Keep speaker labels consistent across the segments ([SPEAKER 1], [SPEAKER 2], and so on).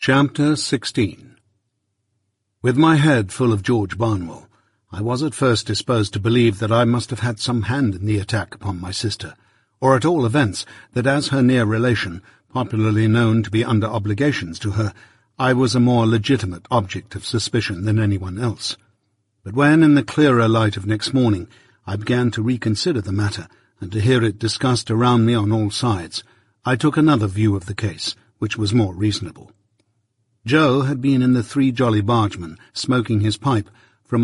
[SPEAKER 1] Chapter 16. With my head full of George Barnwell, I was at first disposed to believe that I must have had some hand in the attack upon my sister, or at all events that as her near relation, popularly known to be under obligations to her, I was a more legitimate object of suspicion than anyone else. But when, in the clearer light of next morning, I began to reconsider the matter, and to hear it discussed around me on all sides, I took another view of the case, which was more reasonable. Joe had been in the Three Jolly Bargemen, smoking his pipe, from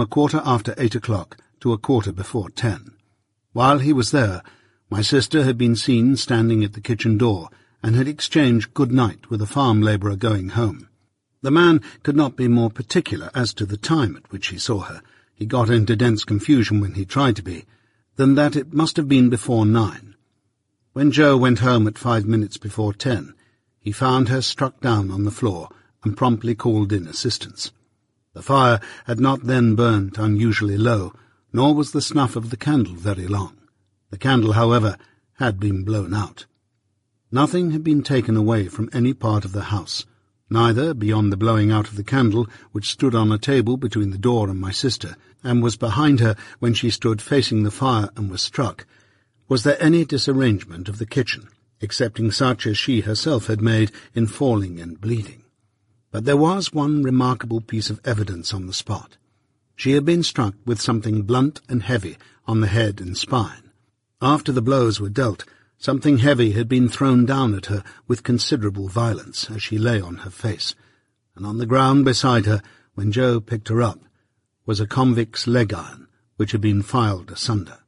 [SPEAKER 1] 8:15 to 10:15. While he was there, my sister had been seen standing at the kitchen door, and had exchanged good night with a farm labourer going home. The man could not be more particular as to the time at which he saw her — he got into dense confusion when he tried to be — than that it must have been before 9. When Joe went home at 5 minutes before 10, he found her struck down on the floor, and promptly called in assistance. The fire had not then burnt unusually low, nor was the snuff of the candle very long. The candle, however, had been blown out. Nothing had been taken away from any part of the house, neither, beyond the blowing out of the candle, which stood on a table between the door and my sister, and was behind her when she stood facing the fire and was struck, was there any disarrangement of the kitchen, excepting such as she herself had made in falling and bleeding. But there was one remarkable piece of evidence on the spot. She had been struck with something blunt and heavy on the head and spine. After the blows were dealt, something heavy had been thrown down at her with considerable violence as she lay on her face, and on the ground beside her, when Joe picked her up, was a convict's leg iron, which had been filed asunder.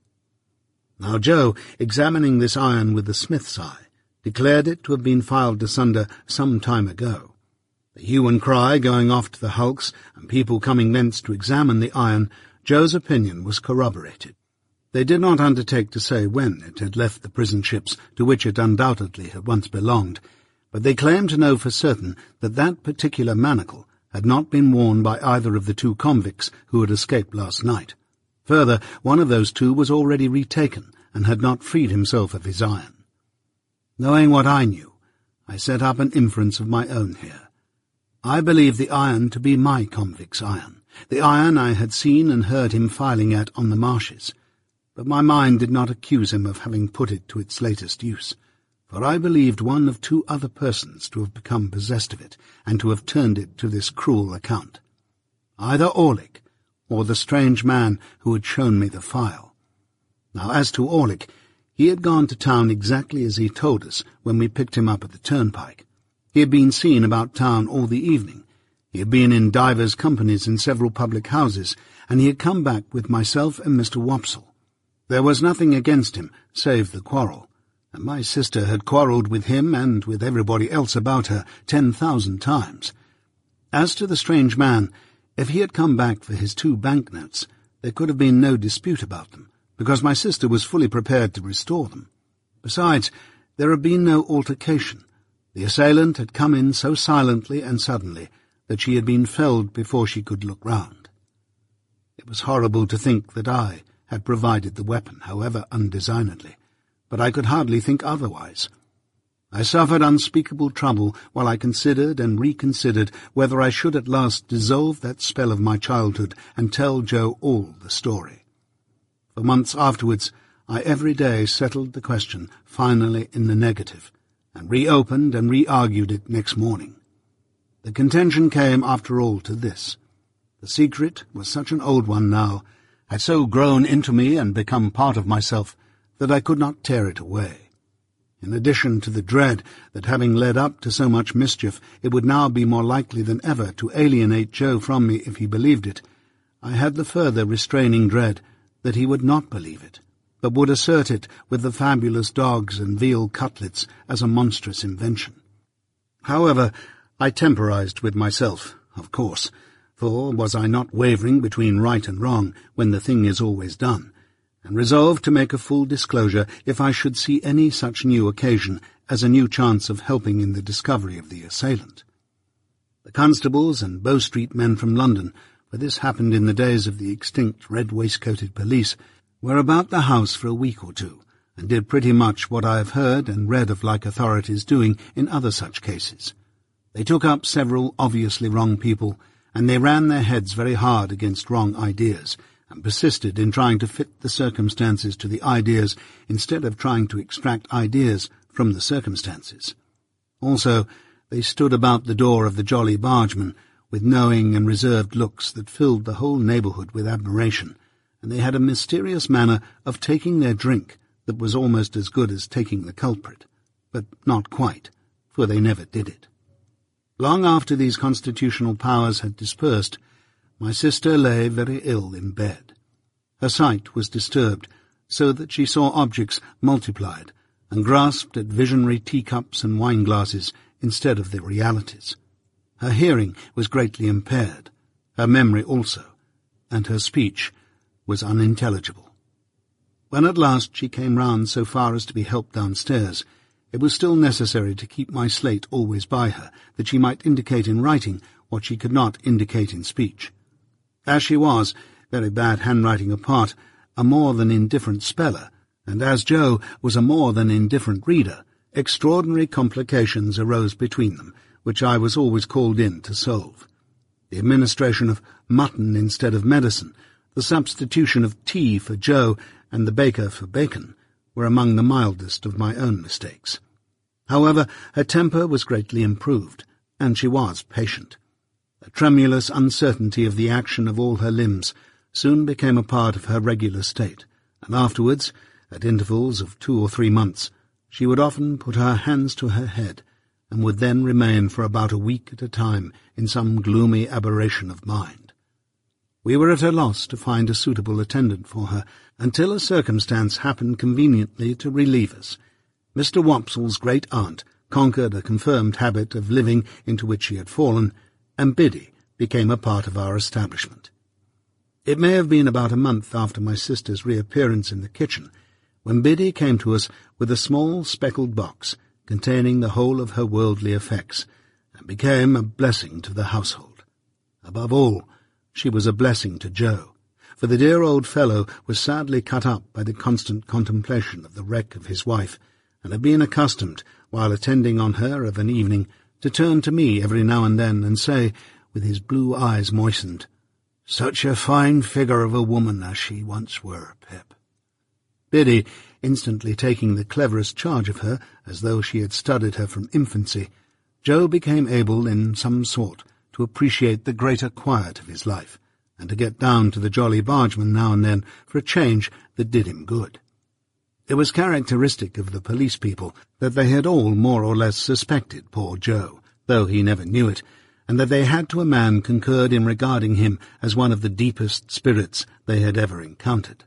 [SPEAKER 1] Now Joe, examining this iron with the smith's eye, declared it to have been filed asunder some time ago. The hue and cry going off to the hulks, and people coming thence to examine the iron, Joe's opinion was corroborated. They did not undertake to say when it had left the prison ships to which it undoubtedly had once belonged, but they claimed to know for certain that that particular manacle had not been worn by either of the two convicts who had escaped last night. Further, one of those two was already retaken, and had not freed himself of his iron. Knowing what I knew, I set up an inference of my own here. I believed the iron to be my convict's iron, the iron I had seen and heard him filing at on the marshes, but my mind did not accuse him of having put it to its latest use, for I believed one of two other persons to have become possessed of it, and to have turned it to this cruel account. Either Orlick, or the strange man who had shown me the file. Now as to Orlick, he had gone to town exactly as he told us when we picked him up at the turnpike. He had been seen about town all the evening. He had been in divers companies in several public houses, and he had come back with myself and Mr. Wopsle. There was nothing against him, save the quarrel, and my sister had quarrelled with him and with everybody else about her 10,000 times. As to the strange man, if he had come back for his 2 banknotes, there could have been no dispute about them, because my sister was fully prepared to restore them. Besides, there had been no altercation. The assailant had come in so silently and suddenly that she had been felled before she could look round. It was horrible to think that I had provided the weapon, however undesignedly, but I could hardly think otherwise. I suffered unspeakable trouble while I considered and reconsidered whether I should at last dissolve that spell of my childhood and tell Joe all the story. For months afterwards, I every day settled the question finally in the negative, and reopened and re-argued it next morning. The contention came, after all, to this. The secret was such an old one now, had so grown into me and become part of myself, that I could not tear it away. In addition to the dread that, having led up to so much mischief, it would now be more likely than ever to alienate Joe from me if he believed it, I had the further restraining dread that he would not believe it, but would assert it with the fabulous dogs and veal cutlets as a monstrous invention. However, I temporized with myself, of course, for was I not wavering between right and wrong when the thing is always done, and resolved to make a full disclosure if I should see any such new occasion as a new chance of helping in the discovery of the assailant. The constables and Bow Street men from London, for this happened in the days of the extinct red-waistcoated police, were about the house for a week or two, and did pretty much what I have heard and read of like authorities doing in other such cases. They took up several obviously wrong people, and they ran their heads very hard against wrong ideas, and persisted in trying to fit the circumstances to the ideas instead of trying to extract ideas from the circumstances. Also, they stood about the door of the Jolly Bargeman with knowing and reserved looks that filled the whole neighbourhood with admiration, and they had a mysterious manner of taking their drink that was almost as good as taking the culprit, but not quite, for they never did it. Long after these constitutional powers had dispersed, my sister lay very ill in bed. Her sight was disturbed, so that she saw objects multiplied, and grasped at visionary teacups and wine-glasses instead of the realities. Her hearing was greatly impaired, her memory also, and her speech was unintelligible. When at last she came round so far as to be helped downstairs, it was still necessary to keep my slate always by her, that she might indicate in writing what she could not indicate in speech. As she was, very bad handwriting apart, a more than indifferent speller, and as Joe was a more than indifferent reader, extraordinary complications arose between them, which I was always called in to solve. The administration of mutton instead of medicine, the substitution of tea for Joe, and the baker for bacon, were among the mildest of my own mistakes. However, her temper was greatly improved, and she was patient. A tremulous uncertainty of the action of all her limbs soon became a part of her regular state, and afterwards, at intervals of 2 or 3 months, she would often put her hands to her head, and would then remain for about a week at a time in some gloomy aberration of mind. We were at a loss to find a suitable attendant for her, until a circumstance happened conveniently to relieve us. Mr. Wopsle's great-aunt conquered a confirmed habit of living into which she had fallen, and Biddy became a part of our establishment. It may have been about a month after my sister's reappearance in the kitchen, when Biddy came to us with a small speckled box containing the whole of her worldly effects, and became a blessing to the household. Above all, she was a blessing to Joe, for the dear old fellow was sadly cut up by the constant contemplation of the wreck of his wife, and had been accustomed, while attending on her of an evening, to turn to me every now and then and say, with his blue eyes moistened, "Such a fine figure of a woman as she once were, Pip." Biddy, instantly taking the cleverest charge of her, as though she had studied her from infancy, Joe became able, in some sort, to appreciate the greater quiet of his life, and to get down to the Jolly Bargeman now and then for a change that did him good. It was characteristic of the police people that they had all more or less suspected poor Joe, though he never knew it, and that they had to a man concurred in regarding him as one of the deepest spirits they had ever encountered.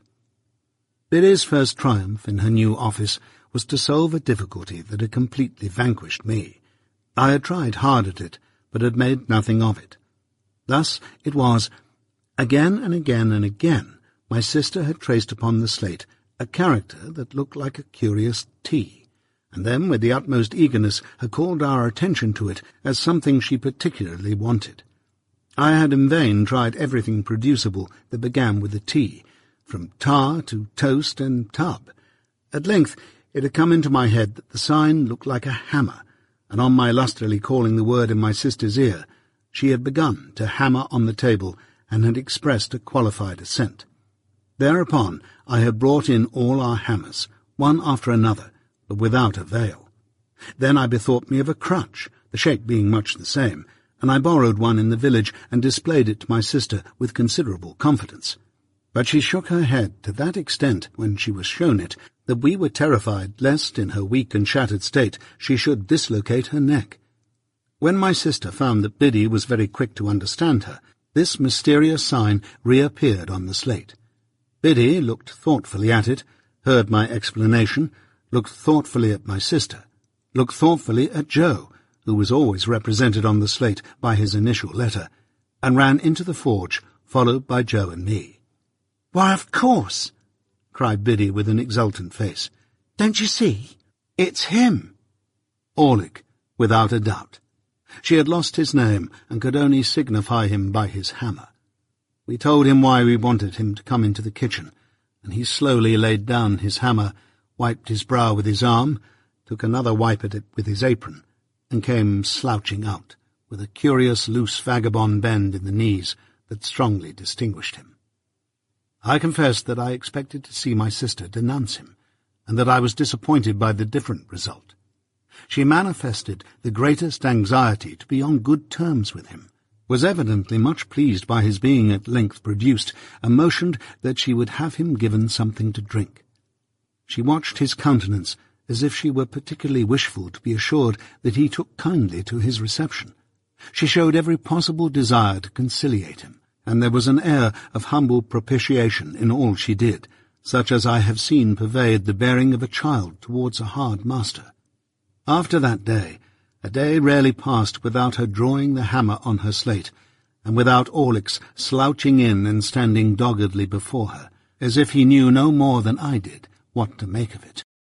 [SPEAKER 1] Biddy's first triumph in her new office was to solve a difficulty that had completely vanquished me. I had tried hard at it, but had made nothing of it. Thus it was, again and again and again, my sister had traced upon the slate a character that looked like a curious T, and then with the utmost eagerness had called our attention to it as something she particularly wanted. I had in vain tried everything producible that began with a T, from tar to toast and tub. At length it had come into my head that the sign looked like a hammer, and on my lustily calling the word in my sister's ear, she had begun to hammer on the table and had expressed a qualified assent. Thereupon I had brought in all our hammers, one after another, but without avail. Then I bethought me of a crutch, the shape being much the same, and I borrowed one in the village and displayed it to my sister with considerable confidence. But she shook her head to that extent when she was shown it that we were terrified lest, in her weak and shattered state, she should dislocate her neck. When my sister found that Biddy was very quick to understand her, this mysterious sign reappeared on the slate. Biddy looked thoughtfully at it, heard my explanation, looked thoughtfully at my sister, looked thoughtfully at Joe, who was always represented on the slate by his initial letter, and ran into the forge, followed by Joe and me. "Why, of course," cried Biddy with an exultant face. "Don't you see? It's him." Orlick, without a doubt. She had lost his name and could only signify him by his hammer. We told him why we wanted him to come into the kitchen, and he slowly laid down his hammer, wiped his brow with his arm, took another wipe at it with his apron, and came slouching out, with a curious loose vagabond bend in the knees that strongly distinguished him. I confessed that I expected to see my sister denounce him, and that I was disappointed by the different result. She manifested the greatest anxiety to be on good terms with him, was evidently much pleased by his being at length produced, and motioned that she would have him given something to drink. She watched his countenance as if she were particularly wishful to be assured that he took kindly to his reception. She showed every possible desire to conciliate him, and there was an air of humble propitiation in all she did, such as I have seen pervade the bearing of a child towards a hard master. After that day, a day rarely passed without her drawing the hammer on her slate, and without Orlick's slouching in and standing doggedly before her, as if he knew no more than I did what to make of it.